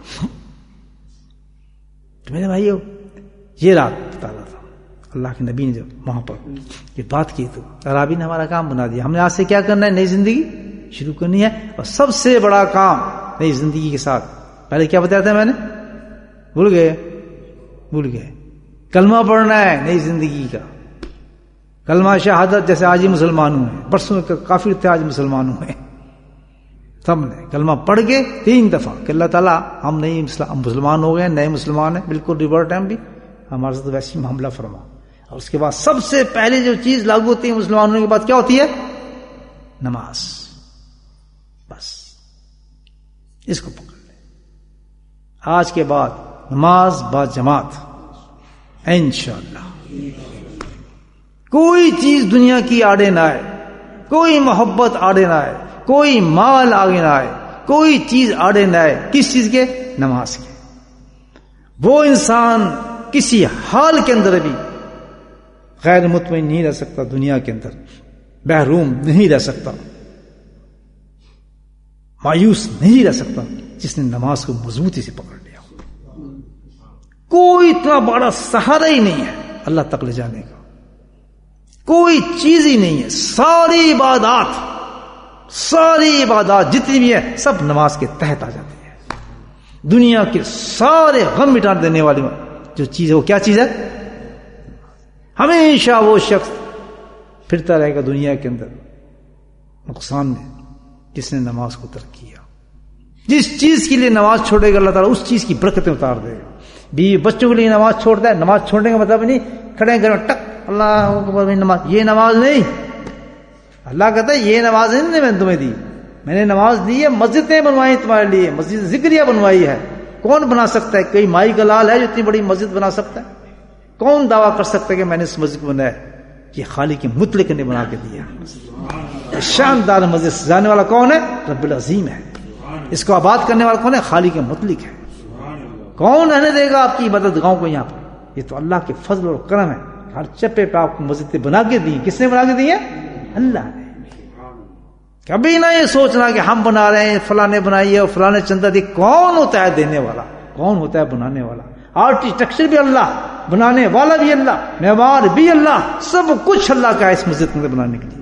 تو میرے بھائیو, یہ رات بتا رہا تھا اللہ کے نبی نے جب وہاں پر یہ بات کی تو عرابی نے ہمارا کام بنا دیا. ہم نے آج سے کیا کرنا ہے؟ نئی زندگی شروع کرنی ہے. اور سب سے بڑا کام نئی زندگی کے ساتھ, پہلے کیا بتایا تھا میں نے, بھول گئے, کلمہ پڑھنا ہے نئی زندگی کا. کلمہ شہادت, جیسے آج ہی مسلمان ہوئے, برسوں کافر تھے, آج مسلمان ہوئے. سب نے کلمہ پڑھ کے 3 دفعہ کہ اللہ تعالیٰ ہم نئی مسلمان ہو گئے, نئے مسلمان ہیں, بالکل ریورٹ ٹائم بھی ہمارے ساتھ ویسی معاملہ فرما. اور اس کے بعد سب سے پہلے جو چیز لاگو ہوتی ہے مسلمان ہونے کے بعد کیا ہوتی ہے؟ نماز. بس اس کو پکڑ لیں. آج کے بعد نماز با جماعت انشاءاللہ. کوئی چیز دنیا کی آڑے نہ آئے, کوئی محبت آڑے نہ آئے, کوئی مال آگے نہ آئے, کوئی چیز آڑے نہ آئے. کس چیز کے؟ نماز کے. وہ انسان کسی حال کے اندر بھی غیر مطمئن نہیں رہ سکتا, دنیا کے اندر محروم نہیں رہ سکتا, مایوس نہیں رہ سکتا, جس نے نماز کو مضبوطی سے پکڑ لیا. کوئی اتنا بڑا سہارا ہی نہیں ہے اللہ تک لے جانے کا, کوئی چیز ہی نہیں ہے. ساری عبادات جتنی بھی ہے سب نماز کے تحت آ جاتی ہے. دنیا کے سارے غم مٹا دینے والی جو چیز ہے وہ کیا چیز ہے؟ ہمیشہ وہ شخص پھرتا رہے گا دنیا کے اندر نقصان میں جس نے نماز کو ترک کیا. جس چیز کے لیے نماز چھوڑے گا اللہ تعالیٰ اس چیز کی برکتیں اتار دے گا. بیوی بچوں کے لیے نماز چھوڑتا ہے, نماز چھوڑنے کا مطلب نہیں کھڑے گھر میں ٹک اللہ اکبر نماز, یہ نماز نہیں. اللہ کہتا ہے یہ نماز نہیں میں نے تمہیں دی, میں نے نماز دی ہے, مسجدیں بنوائی تمہارے لیے, مسجد ذکریہ بنوائی ہے. کون بنا سکتا ہے؟ کوئی مائی کا لال ہے جو اتنی بڑی مسجد بنا سکتا ہے؟ کون دعویٰ کر سکتا ہے کہ میں نے اس مسجد کو بنایا؟ یہ خالق کے مطلق نے بنا کے دیا. شاندار مسجد سجانے والا کون ہے؟ رب العظیم ہے. اس کو آباد کرنے والا کون ہے؟ خالق مطلق ہے. کون رہنے دے گا آپ کی عبادت گاہوں کو یہاں پر؟ یہ تو اللہ کے فضل اور کرم ہے. ہر چپے پہ آپ کو مسجدیں بنا کے دی. کس نے بنا کے دی ہے؟ اللہ نے. کبھی نہ یہ سوچنا کہ ہم بنا رہے ہیں, فلاں نے بنائی ہے اور فلاں نے چندہ دی. کون ہوتا ہے دینے والا؟ کون ہوتا ہے بنانے والا؟ آرکیٹیکچر بھی اللہ, بنانے والا بھی اللہ, معمار بھی اللہ, سب کچھ اللہ کا ہے اس مسجد کو بنانے کے لیے.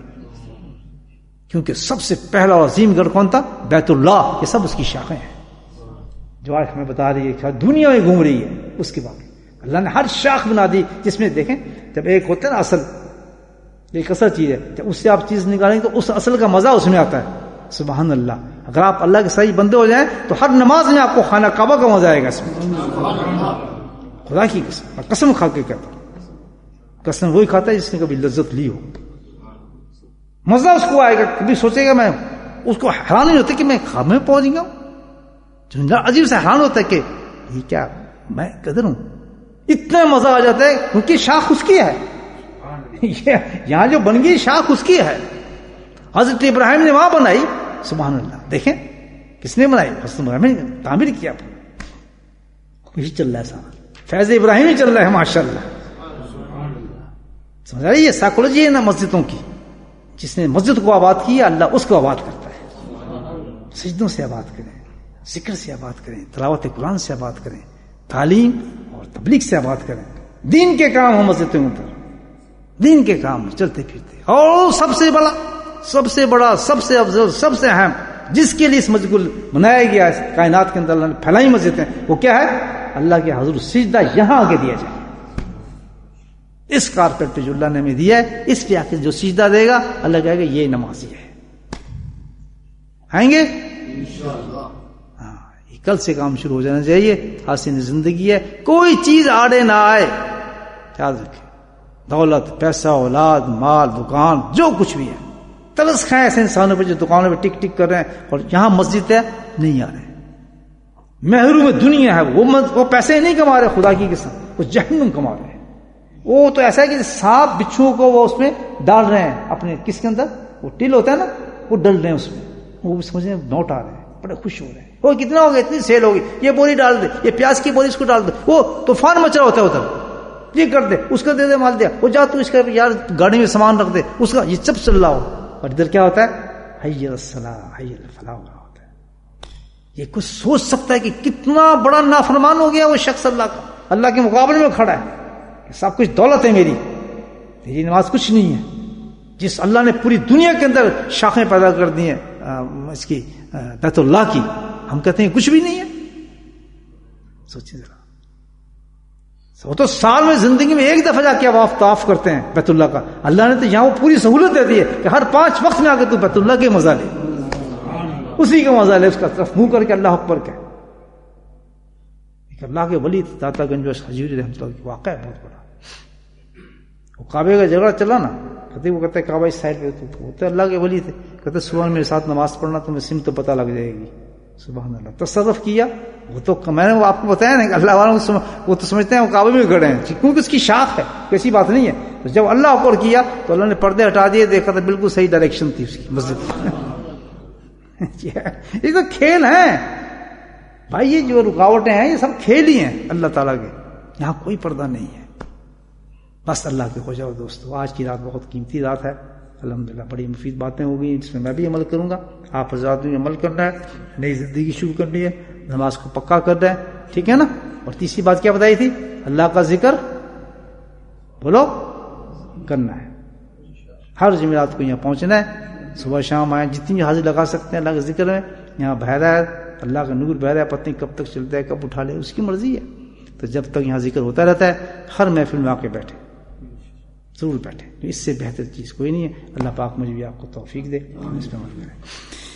کیونکہ سب سے پہلا اور عظیم گھر کون تھا؟ بیت اللہ. یہ سب اس کی شاخیں ہیں جو آج ہمیں بتا رہی ہے کہ دنیا میں گھوم رہی ہے. اس کے بعد اللہ نے ہر شاخ بنا دی جس میں دیکھیں جب ایک ہوتا ہے نا اصل, ایک اصل چیز ہے, جب اس سے آپ چیز نکالیں گے تو اس اصل کا مزہ اس میں آتا ہے. سبحان اللہ. اگر آپ اللہ کے صحیح بندے ہو جائیں تو ہر نماز میں آپ کو خانہ کعبہ کا مزہ آئے گا. اس میں خدا کی قسم, قسم کھا کے کہتا ہوں, قسم وہی کھاتا ہے جس نے کبھی لذت لی ہو. مزہ اس کو آئے گا. کبھی سوچے گا, میں اس کو حیران نہیں ہوتا کہ میں خواب میں پہنچ گیا ہوں. عجیب سے حیران ہوتا ہے کہ یہ کیا, میں کدھر ہوں. اتنا مزہ آ جاتا ہے کیونکہ شاخ اس کی ہے. یہاں جو بن گئی شاخ اس کی ہے. حضرت ابراہیم نے وہاں بنائی. سبحان اللہ. دیکھیں کس نے بنائی؟ حضرت ابراہیم نے تعمیر کیا. یہی چل رہا ہے سارا, فیض ابراہیم ہی چل رہا ہے ماشاءاللہ. سمجھ رہی ہے سائیکولوجی ہے نا مسجدوں کی. جس نے مسجد کو آباد کیا اللہ اس کو آباد کرتا ہے. سجدوں سے آباد کریں، ذکر سے آباد کریں، تلاوت قرآن سے آباد کریں، تعلیم اور تبلیغ سے آباد کریں، دین کے کام ہوں مسجدوں میں، دین کے کام چلتے پھرتے. اور سب سے بڑا، سب سے بڑا، سب سے افضل، سب سے اہم، جس کے لیے اس مسجد کو بنایا گیا ہے کائنات کے اندر اللہ نے پھیلائی مسجدیں، وہ کیا ہے؟ اللہ کے حضور سجدہ یہاں آ کے دیا جائے. اس کارپیٹ پہ جو اللہ نے ہمیں دیا ہے، اس پہ آ کے جو سجدہ دے گا اللہ کہے گا یہ نمازی ہے. آئیں گے انشاءاللہ. ہاں، یہ کل سے کام شروع ہو جانا چاہیے. حسین زندگی ہے، کوئی چیز آڑے نہ آئے. یاد رکھیں، دولت، پیسہ، اولاد، مال، دکان، جو کچھ بھی ہے، ترس کھائیں ایسے انسانوں پہ جو دکانوں پہ ٹک ٹک کر رہے ہیں اور یہاں مسجد ہے نہیں آ رہے. محروم دنیا ہے، وہ پیسے نہیں کما رہے خدا کی قسم، وہ جہنم کما رہے ہیں. وہ تو ایسا ہے کہ سانپ بچھو کو وہ اس میں ڈال رہے ہیں اپنے کس کے اندر، وہ ٹل ہوتا ہے نا، وہ ڈل رہے ہیں اس میں، وہ سمجھ رہے ہیں نوٹ آ رہے ہیں، بڑے خوش ہو رہے ہیں. وہ کتنا ہو گیا، اتنی سیل ہوگی، یہ بوری ڈال دے، یہ پیاز کی بوری اس کو ڈال دے، وہ طوفان مچ رہا ہوتا ہے ادھر، یہ کر دے، اس کا دے دے مال دیا، وہ جا تو اس کا یار گاڑی میں سامان رکھ دے، اس کا یہ سب چل رہا ہو. اور ادھر کیا ہوتا ہے؟ حی الصلاۃ، حی الفلاح ہو رہا ہوتا ہے. یہ کچھ سوچ سکتا ہے کہ کتنا بڑا نافرمان ہو گیا وہ شخص اللہ کا، اللہ کے مقابلے میں کھڑا ہے. سب کچھ دولت ہے میری نماز کچھ نہیں ہے. جس اللہ نے پوری دنیا کے اندر شاخیں پیدا کر دی ہیں اس کی بیت اللہ کی، ہم کہتے ہیں کچھ بھی نہیں ہے. سوچیں ذرا، وہ تو سال میں زندگی میں ایک دفعہ جا کے طواف کرتے ہیں بیت اللہ کا. اللہ نے تو یہاں وہ پوری سہولت دے دی ہے کہ ہر 5 وقت میں آ کے تو بیت اللہ کے مزہ لے، اسی کا مزہ لے، اس کا طرف منہ کر کے اللہ اکبر کہ. اللہ کے ولی داتا گنج حجوری رحمۃ اللہ کی واقعہ ہے بہت بڑا. وہ کعبے کا جھگڑا چلا نا، کہتے وہ کہتے کعبہ اس سائڈ پہ، وہ تو اللہ کے ولی تھے، کہتے صبح میرے ساتھ نماز پڑھنا تمہیں سمت تو پتہ لگ جائے گی. سبحان اللہ. تصرف کیا، وہ تو میں نے وہ آپ کو بتایا نا کہ اللہ والوں کو وہ تو سمجھتے ہیں وہ کعبے میں کھڑے ہیں کیونکہ اس کی شاخ ہے، کیسی بات نہیں ہے. تو جب اللہ اوپر کیا تو اللہ نے پردے ہٹا دیے، دیکھا تو بالکل صحیح ڈائریکشن تھی اس کی مسجد. یہ تو کھیل ہیں بھائی، یہ جو رکاوٹیں ہیں یہ سب کھیل ہی ہیں اللہ تعالیٰ کے. یہاں کوئی پردہ نہیں ہے، بس اللہ کے ہو جاؤ دوستو. آج کی رات بہت قیمتی رات ہے الحمدللہ، بڑی مفید باتیں ہو گئی، جس میں میں بھی عمل کروں گا. آپ حضرات بھی عمل کرنا ہے، نئی زندگی شروع کرنی ہے، نماز کو پکا کرنا ہے، ٹھیک ہے نا. اور تیسری بات کیا بتائی تھی؟ اللہ کا ذکر بولو کرنا ہے. ہر جمعرات کو یہاں پہنچنا ہے، صبح شام آئیں، جتنی بھی حاضر لگا سکتے ہیں اللہ کے ذکر میں. یہاں بہہ رہا ہے اللہ کا نور، بہہ رہا ہے، پتہ نہیں کب تک چلتا ہے، کب اٹھا لے، اس کی مرضی ہے. تو جب تک یہاں ذکر ہوتا رہتا ہے، ہر محفل میں آ کے بیٹھے، ضرور بیٹھے. اس سے بہتر چیز کوئی نہیں ہے. اللہ پاک مجھے بھی آپ کو توفیق دے، اس پہ عمل کریں.